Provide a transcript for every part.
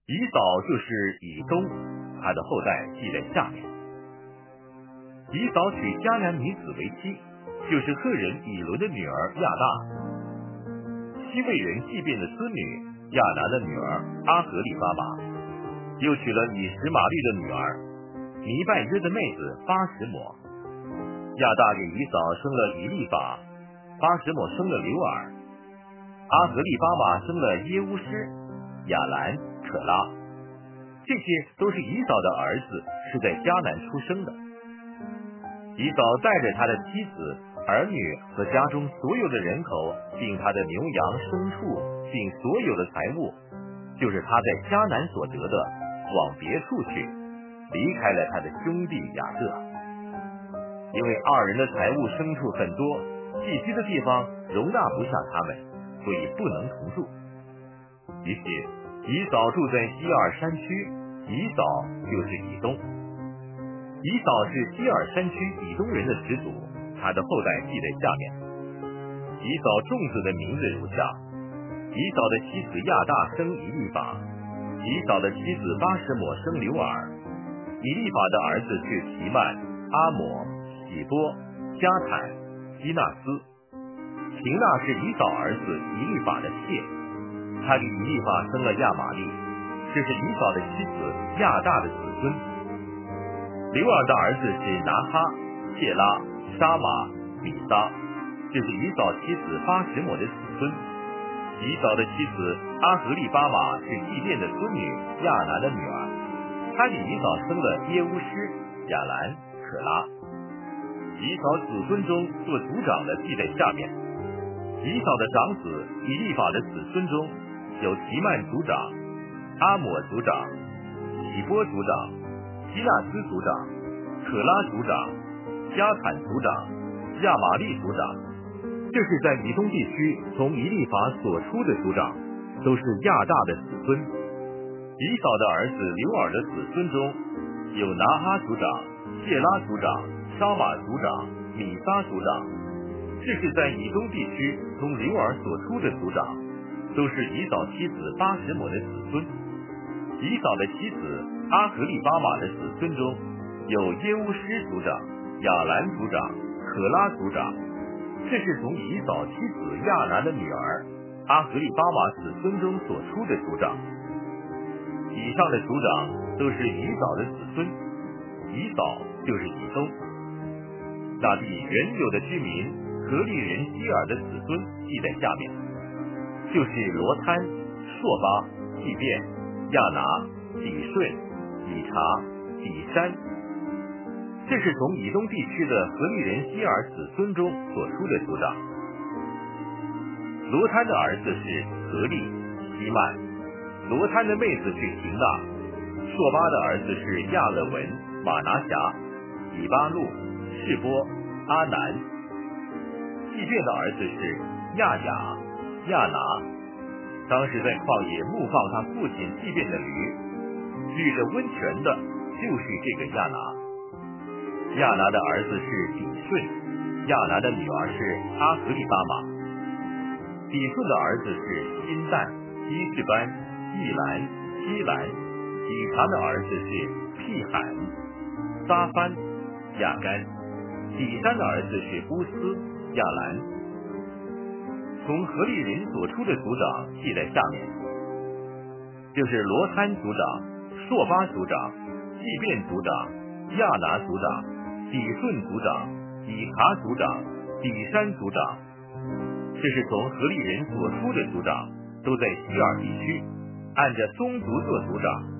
以扫就是以东，他的后代记在下面。以扫娶迦南女子为妻，就是赫人以伦的女儿亚大，西魏人祭便的孙女亚拿的女儿阿合利巴玛，又娶了以实玛利的女儿尼拜约的妹子巴什抹。亚大给以扫生了以利法，巴什抹生了流尔，阿合利巴玛生了耶乌施、亚兰、可拉，这些都是以扫的儿子，是在迦南出生的。以扫带着他的妻子、儿女和家中所有的人口，并他的牛羊牲畜，并所有的财物，就是他在迦南所得的，往别处去，离开了他的兄弟雅各。因为二人的财物牲畜很多，寄居的地方容纳不下他们，所以不能同住。于是以扫住在西珥山区，以扫就是以东。以扫是西珥山区以东人的始祖，他的后代记在下面。以扫众子的名字如下：以扫的妻子亚大生以利法，以扫的妻子巴什抹生流尔，以利法的儿子是提曼、阿抹、喜多、加坦、基纳斯。廷纳是以扫儿子以利法的妾，他给以利法生了亚玛利，这是以扫的妻子亚大的子孙。流尔的儿子是拿哈、谢拉、沙玛、米撒，这是以扫妻子巴什抹的子孙。以扫的妻子阿合利巴玛是祭便的孙女亚拿的女儿，她给以扫生了耶乌施、亚兰、可拉。以扫子孙中做族长的记在下面。以扫的长子以利法的子孙中有提曼族长、阿抹族长、喜波族长、基纳斯族长、可拉族长、加坦族长、亚玛利族长，这是在以东地区从以利法所出的族长，都是亚大的子孙。以扫的儿子流尔的子孙中有拿哈族长、谢拉族长、沙玛族长、米撒族长，这是在以东地区从流尔所出的族长，都是以扫妻子巴什抹的子孙。以扫的妻子阿合利巴玛的子孙中有耶乌施族长、亚兰族长、可拉族长，这是从以扫妻子亚拿的女儿阿合利巴玛子孙中所出的族长。以上的族长都是以扫的子孙，以扫就是以东。那地原有的居民何利人希尔的子孙记在下面，就是罗摊、朔巴、祭便、亚拿、底顺、以查、底山，这是从以东地区的何利人希尔子孙中所出的族长。罗摊的儿子是何利、希曼，罗摊的妹子是廷娜，朔巴的儿子是亚勒文、马拿辖、以巴路、示波、阿南。祭便的儿子是亚雅、亚拿，当时在旷野牧放他父亲祭便的驴，绿着温泉的就是这个亚拿。亚拿的儿子是底顺，亚拿的女儿是阿合利巴玛。底顺的儿子是辛旦、基士班、易兰、希兰。以查的儿子是辟罕、撒番、亚干。底山的儿子是乌斯、亚兰。从何利人所出的族长记在下面，就是罗摊族长、朔巴族长、祭便族长、亚拿族长、底顺族长、以查族长、底山族长，这是从何利人所出的族长，都在西珥地区，按着宗族做族长。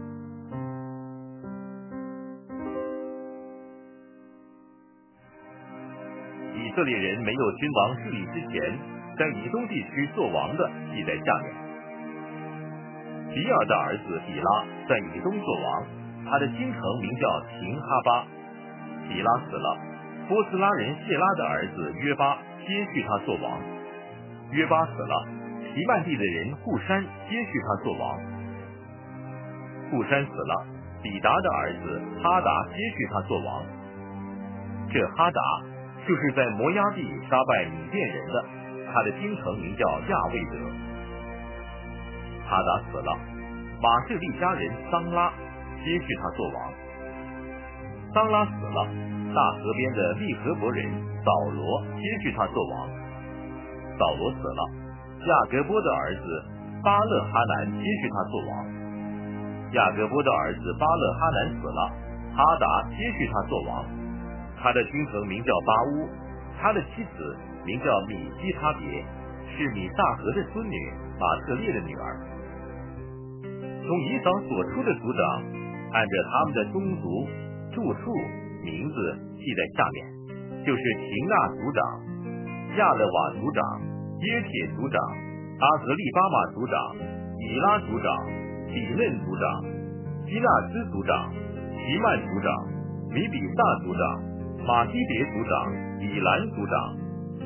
以色列人没有君王治理之前，在以东地区做王的记在下面。比尔的儿子比拉在以东做王，他的京城名叫廷哈巴。比拉死了，波斯拉人谢拉的儿子约巴接续他做王。约巴死了，提曼地的人户山接续他做王。户山死了，比达的儿子哈达接续他做王。这哈达就是在摩押地杀败米甸人的，他的京城名叫亚未得。哈达死了， 马士利家人桑拉接续他做王。桑拉死了，大河边的利河伯人扫罗接续他做王。扫罗死了，亚革波的儿子巴勒哈南接续他做王。亚革波的儿子巴勒哈南死了，哈达接续他做王。他的君臣名叫巴乌，他的妻子名叫米基他别，是米萨河的孙女马特列的女儿。从以扫所出的族长，按着他们的宗族住处名字记在下面，就是廷纳族长、亚勒瓦族长、耶铁族长、阿格利巴马族长、以拉族长、比嫩族长、基纳斯族长、提曼族长、米比萨族长、马基别族长、以兰族长。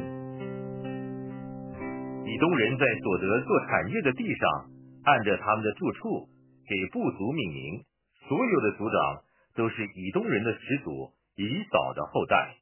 以东人在所得做产业的地上，按着他们的住处给部族命名，所有的族长都是以东人的始祖以扫的后代。